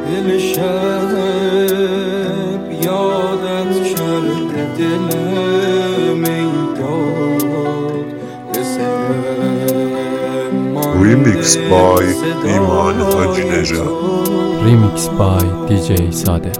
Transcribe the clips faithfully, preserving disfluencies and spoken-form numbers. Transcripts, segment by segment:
دل شب یادت کرده دلم ایداد Remix by ایمان حاجی نژاد. Remix by دی جی Sadek.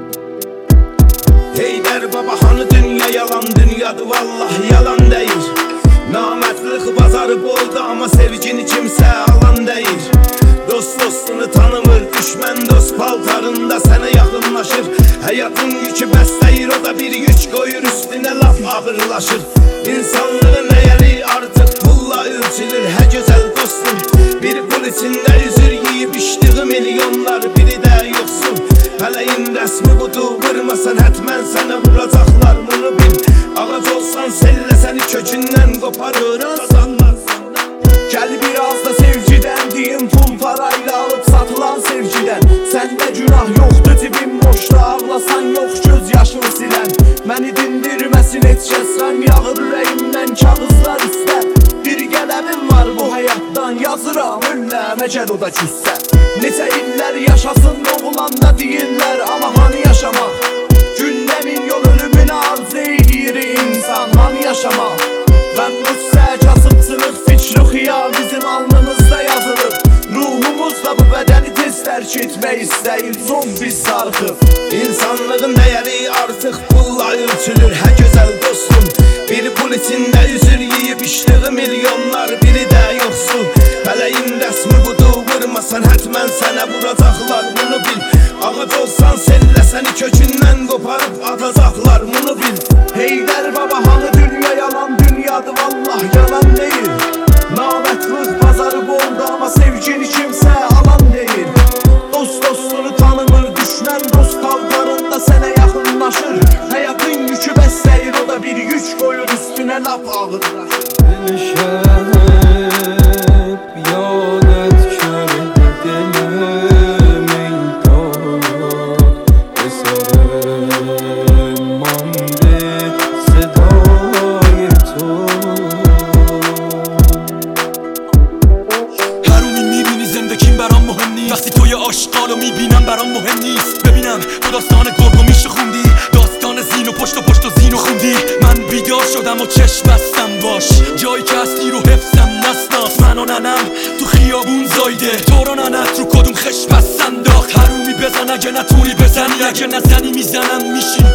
Heydər baba hanı dünya yalan dünyadır vallahi yalan deyir. Namərdlik bazarı boldu ama sevgini kimsə alan deyir. Dost dostunu tanımır, düşmən dost paltarında sənə yaxınlaşır. Həyatın yükü bəstəyir, o da bir yük qoyur üstünə laf ağırlaşır. İnsanlığın əyəri artıq pulla ölçülür, hə gözəl dostum. Bir pul içində üzür yiyib içdiği milyonlar, biri də yoxsun. Fələyin rəsmi budur, vurmasan hətmən sənə vuracaqlar, bunu bil. Ağac olsan sellə səni kökündən qoparır azanlar. Gəl biraz da sevgidən deyim, pul parayla alıb satılan sevgidən. Səndə günah yoxdur, cibin boşda ağlasan yox göz yaşını silən. Məni dindirməsin heç kəs, qəm yağır ürəyimdən kağızlar istər. Bir qələmim var bu həyatdan, yazıram önləm əcəl o da küssə. Neçə illər yaşasın oğulanda deyirlər, amma hani yaşamaq? Gündəmin yol ölümünə arzu edir insan, hani yaşamaq? Qəm qüssə, kasıbçılıq, fikri xiyal bizim alnımızda yazılır. Ruhumuzla bu bədəni tez tərk etmək istəyir, son biz sarxıb. İnsanlığın dəyəri artıq pulla ölçülür, hə gözəl dostum. Bir pul içində üzür yiyib içdiği milyonlar, biri də yoxsul. Fələyin rəsmi budur, vurmasan hətmən sənə vuracaqlar, bunu bil. Ağac olsan sellə səni kökündən qoparıb atacaqlar, bunu bil. Heydər baba hanı dünya yalan dünyadır vallah yalan deyil. Namərdlik bazarı boldu ama sevgini kimsə alan deyil. Dost dostunu tanımır, düşmən dost paltarında sənə yaxınlaşır. Həyatın yükü bəstəyir, o da bir yük qoyur üstünə laf ağırlaşır. دل شب یادت کرده دلم ایداد به سر مانده صدای تو. هرومی میبینی زندگیم برام مهم نیست، وقتی توی آشغالو میبینم برام مهم نیست. ببینم تو داستان گرگو میشه خوندی، داستان زین و پشت و پشت و زین و خوندی. من بیدار شدم و چشم بستم باش، جایی که هستی رو حفظم نسناس. من و ننم تو خیابون زایده، تو رو ننت رو کدوم خش پس انداخت. هرومی بزن اگه نتونی بزنی، اگه نزنی میزنم میشین.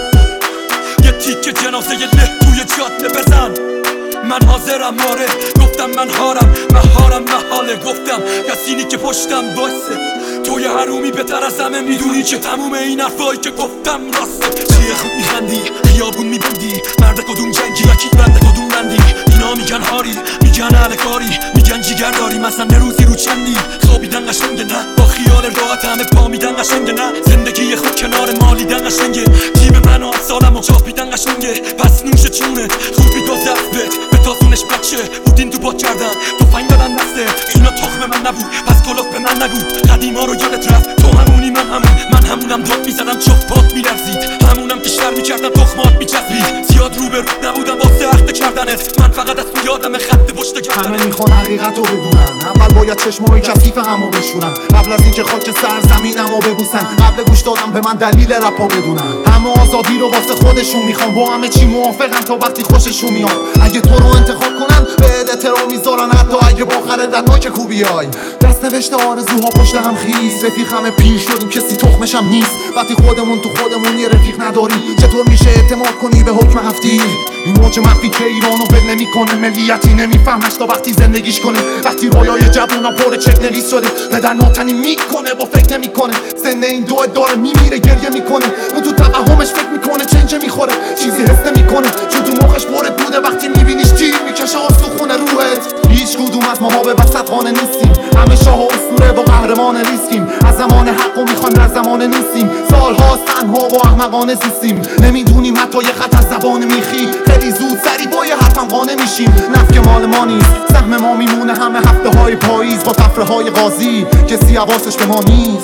یه تیکه جنازه یه له توی جاده بزن. من حاضرم آره، گفتم من هارم مهارم محاله. گفتم کسینی که پشتم باسه، توی هرومی بهتر از همه میدونی که تموم این حرفایی که گفتم راسته. چیه خوب میخندی، خیابون میبندی، مرد کدوم جنگی یکی بنده کدوم بندی. اینا میگن هاری، میگن اهل کاری، میگن جیگر داری، مثلا روزی رو چندی. خوابیدن قشنگه نه، با خیال راحت همه پا میدن قشنگه نه. زندگی خوب کنار مالیدن قشنگه، تیم من و سالم و چاپیدن قشنگه. پس نوش چونت خوبی دو دفت به تازونش بچه بودین تو با کردن توفنگ دادن دسته. اینا تخم من نبود پس کلوف به من نگو. قدیما رو یادت رفت، تو همونی من همون. من همونم داد میزدم چفت پات میلرزید، همونم که شر میکردم تخمات میچسبید. زیاد رو به رو نبودم واسه عهد کردنت، من فقط از تو یادم خط پشت کردنت. همه میخوان حقیقت رو بدونن، اول باید چشمای کثیف همو بشورن. قبل از اینکه خاک سرزمینمو ببوسن، قبل گوش دادم به من دلیل رپا بدونن. همه آزادی رو واسه خودشون میخوان، با همه چی موافقن تا وقتی خوششون میاد. اگه تو رو انتخاب کنن به احترام میذارن، حتی اگه با خردتناک خوبیای. دست نوشته آرزوها پشت هم خیس، رفیق همه پیر شدیم کسی تخمش هم نیست. وقتی خودمون تو خودمون یه رفیق نداریم، چطور میشه اعتماد کنی به حکم هفتی؟ این موج مخفی که ایرانو ول نمیکنه، ملیتی نمیفهمش تا وقتی زندگیش کنه. وقتی رویای جوونا پر چک نویس شده، پدر ناتنی میکنه با فکر نمیکنه. سن این دو داره میمیره گریه میکنه، اون تو توهمش فکر میکنه چنجه میخوره. چیزی حس نمیکنه چون تو مخش پرت بوده. وقتی میبینیش تیر میکشه آستخونه روحت. هیچ کدوم از ماها به وسط خانه نیستیم، همه شاه و اسطوره و قهرمان ریسکیم. از زمان حقو میخوان در زمان نیستیم، سالهاست تنها و احمقانه زیستیم. نمیدونیم حتی یه خط از زبان میخی، خیلی زود سری با یه حرفم قانع میشیم. نفت که مال ما نیست، سهم ما میمونه همه هفته های پاییز با تفره های قاضی. کسی حواسش به ما نیست،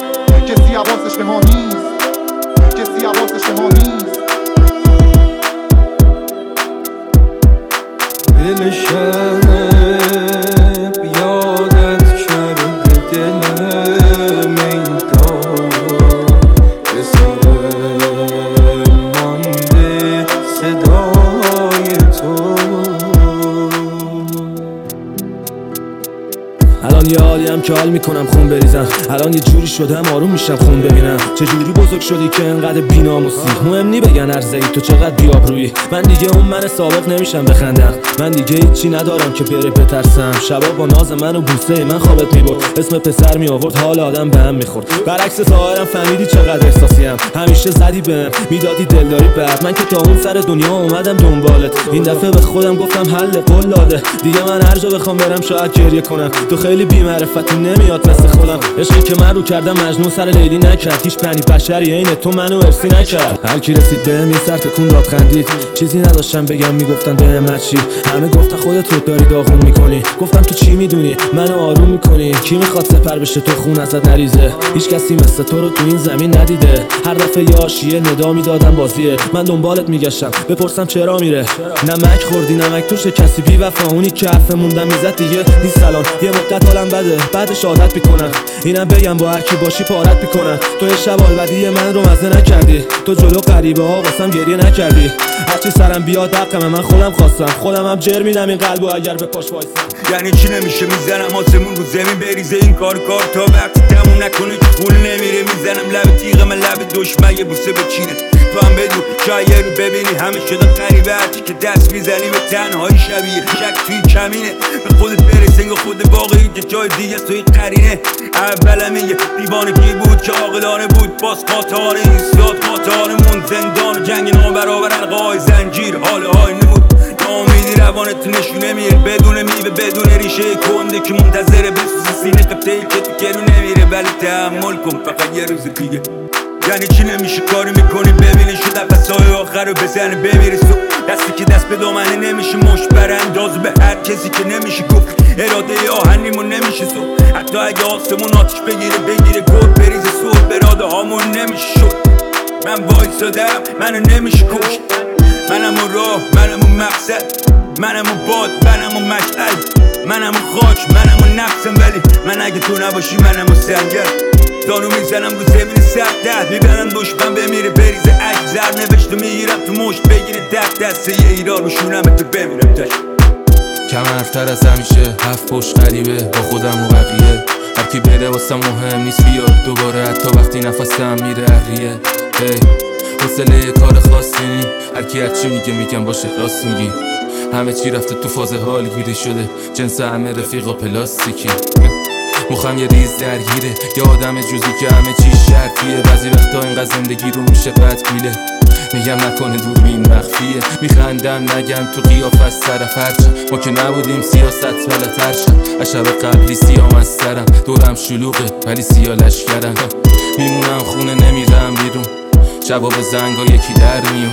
کسی حواسش به ما نیست، کسی حواسش به ما نیست. دل شب یادت کرده دلم ایداد یه حالیم که حال میکنم خون بریزم. الان یه جوری شدم آروم میشم خون ببینم. چه جوری بزرگ شدی که انقدر بی‌ناموسی؟ مهم نی بگن عرضه‌ای تو چقدر بی‌آبرویی. من دیگه اون من سابق نمیشم بخندم. من دیگه هیچی ندارم که بره بترسم. شبا با ناز من و بوسه من خوابت میبرد، اسم پسر می آورد، حال آدم به هم میخورد. برعکس ظاهرم فهمیدی چقدر احساسیم. همیشه زدی بهم، میدادی دلداری بعد. من که تا اون سر دنیا اومدم دنبالت. این دفعه به خودم گفتم حل قول داده. دیگه من هر جا بخوام برم شاید گریه کنم. تو خیلی بی‌معرفتی نمیاد مثل خودم. عشقی که من رو کردم مجنون سر لیلی نکرد. هیچ بنی بشری عین تو منو ارسی نکرد. هر کی رسید بهم یه سر تکون داد خندید. چیزی نداشتم بگم میگفتن بهم چی. همه گفتن خودت رو داری داغون میکنی. گفتم تو چی میدونی منو آروم میکنی. کی میخواد سپر بشه تو خون ازت نریزه؟ هیچ کسی مثل تو رو تو این زمین ندیده. هر دفعه یه آشیه ندا میدادم بازیه. من دنبالت میگشتم بپرسم چرا میره. نمک خوردی نمک توش کسی بی وفا. اونی که عفه موندم میزد دیگه نیست الان. یه مدت حالم بده بعدش عادت میکنم. اینم بگم با هر کی باشی پارت میکنم. تو یه شب الودی من رو مزه نکردی. تو جلو غریبه ها واسم گریه نکردی. هرچی سرم بیاد حقم من خودم خواستم. خودم هم جر میدم این قلبو اگر به پاش وایسم. یعنی چی نمیشه میزنم آسمون رو زمین بریزه این کار کار تا وقتی تموم نکنه که پول نمیره. میزنم لب تیغ من لب دشمن یه بوسه بچینه. تو هم بدون شاید رو ببینی همه شده قریبه. هرچی که دست میزنی به تنهایی شبیه شک توی کمینه. به خودت برس انگار خود واقعی که جای دیگه توی قرینه. اولم یه دیوانگی بود که عاقلانه بود. باز قاطار ایستاد قاطارمون زندان جنگ نابرابر القای زنجیر حال های نمود. ناامیدی روانت نشونه میره بدون میوه بدون ریشه کنده که منتظره بسوزی سینه قبطه‌ای که تو گرو نمیره. ولی تحمل کن فقط یه روز دیگه. یعنی چی نمیشه کاری میکنی ببینی شد نفسهای آخر رو بزنه بمیره صبح. دستی که دست به دامنه نمیشه مشت برانداز به هر کسی که نمیشه گفت. اراده آهنیمون نمیشه صبح. حتی اگه آسمون آتش بگیره بگیره گل بریزه صبح. براده هامون نمیشه شد. من وایسادم منو نمیشه کشت. منم اون راه منم اون مقصد. منم اون باد منم اون مشعل. منم اون خاک منم اون نفسم. ولی من اگه تو نباشی منم اون سنگر. دانو میزنم رو زمین سخت میبرن دشمن بمیره بریزه عجب زر نوشته میگیرم تو مشت بگیره دست دسته یه ایران روشونم تو بمیرم تش. کم حرفتر از همیشه هفت پشت غریبه با خودم و بقیه. هرکی بره واسه مهم نیست بیاد دوباره حتی وقتی نفسم میره احریه. هی حوصله کار خاصی نی. هرکی از چی میگه میگم باشه راست میگی. همه چی رفته تو فاز حال گیره شده جنس همه رفیقا پلاستیکی. مخم یه ریز درگیره یه آدم جزی که همه چی شرطیه. بعضی وقتا اینقدر زندگی رو میشه بد بیله. میگم نکنه دوربین مخفیه. میخندم نگم تو قیافه از طرف هرچم. ما که نبودیم سیاست بلتر شد. از شب قبلی سیام از سرم دورم شلوغه ولی سیا لشکرم. میمونم خونه نمیرم بیرون. جواب زنگا یکی در میون.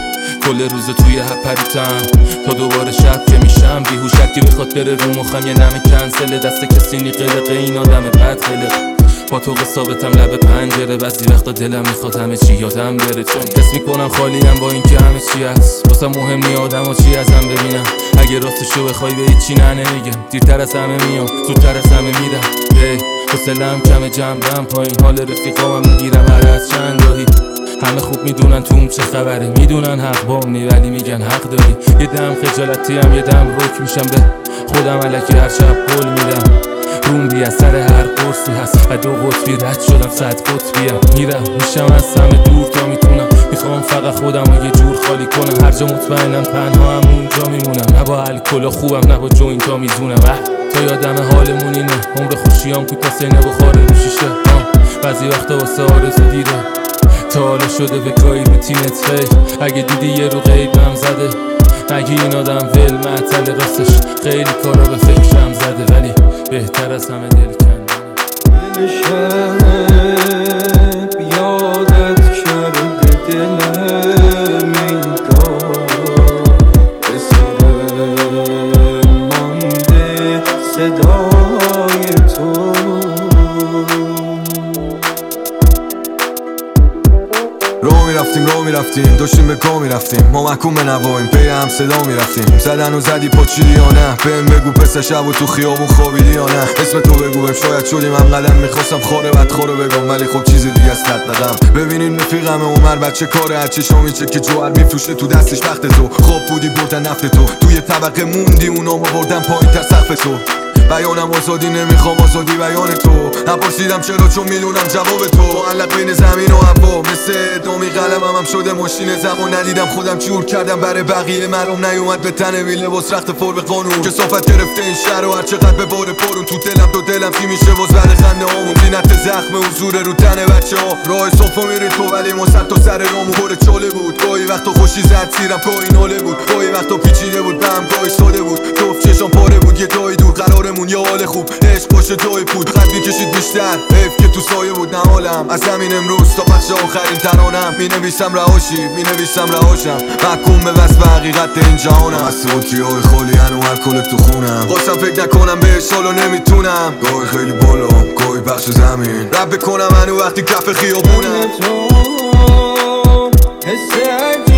کل روز توی هپریتم تا دوباره شب که میشم بیهوشت که بخواد بره رو مخم. یه نمه کنسله دست کسی نی قلقه این آدم بد قلق. با تو ثابتم لب پنجره. بعضی وقتا دلم میخواد همه چی یادم بره. چون حس میکنم خالیم با این که همه چی هست. واسه مهم نی آدم و چی ازم ببینم. اگه راستشو بخوای به هیچی نه نمیگم. دیرتر از همه میام زودتر از همه میرم. هی حوصله‌ام کمه جنبم پایین. حال رفیقامم میگیرم هر از چند گاهی. همه خوب میدونن تو چه خبره. میدونن حق بامنی ولی میگن حق داری. یه دم خجالتی هم یه دم رک میشم به خودم الکی هر شب قول میدم. روم بی اثر هر قرصی هست و دو قطبی رد شدم صد قطبیم. میرم میشم از همه دور تا میتونم. میخوام فقط خودم رو یه جور خالی کنم. هر جا مطمئنم تنها هم اونجا میمونم. نه با الکل خوبم نه با جوینت ها میزونم. تا یادم حالمون اینه عمر خوشیام کوتاسه نه بخاره رو شیشه. بعضی وقتا واسه آرزو دیره تا حالا شده به گاهی روتینت خیلی. اگه دیدی یه رو قیبم زده نگی این آدم ول معطل. راستش خیلی کارا به فکرم زده ولی بهتر از همه دل کنده. شب یادت کرده دلم میداد به سرم مانده صدای تو. رو میرفتیم رو میرفتیم داشتیم به کا میرفتیم. ما محکوم به نواییم پی هم صدا میرفتیم. زدن و زدی پاچیدی یا نه. بهم بگو پسر شب و تو خیابون خوابیدی یا نه. اسم تو بگو بهم شاید شدیم هم قدم. میخواستم خاره بدخوره بگم ولی خب چیز دیگه است ندادم. ببینین رفیقم عمر بچه کاره هرچه شامی چه که جوهر میفروشه تو دستش وقت تو. خواب بودی بردن نفت تو توی طبقه موندی اونا ما بردن پایین تا سقف تو. بیانم آزادی نمیخوام آزادی بیان تو نپرسیدم چرا چون میدونم جواب تو معلق بین زمین و هوا مثل دومی قلمم هم شده ماشین زمان ندیدم خودم جور کردم برای بقیه مرام نیومد به تنه وی لباس رخت فرم قانون کثافت گرفته این شهر و هر چقدر به بار پرون تو دلم تو دلم چی میشه باز بعد خنده هامون زینت زخم حضور رو تن بچه ها راه صفا میری تو ولی ما سر تا سر رامون پر چاله بود گاهی وقتا خوشی زد سیرم گاهی ناله بود گاهی وقتا پیچیده بود بهم گاهی ساده بود جفت چشام پاره بود یه جایی دور قرارمون یه حال خوب عشق باشه جای بود خط میکشید بیشتر حیف که تو سایه بود نه حالم از همین امروز تا بخش آخرین ترانم مینویسم رهاشی مینویسم رهاشم محکوم به وصف حقیقت این جهانم از سوتی های خالی هنو الکل تو خونم خواستم فکر نکنم بهش حالا نمیتونم گاهی خیلی بالا گاهی بخش زمین رب بکنم هنو وقتی کف خیابونم حس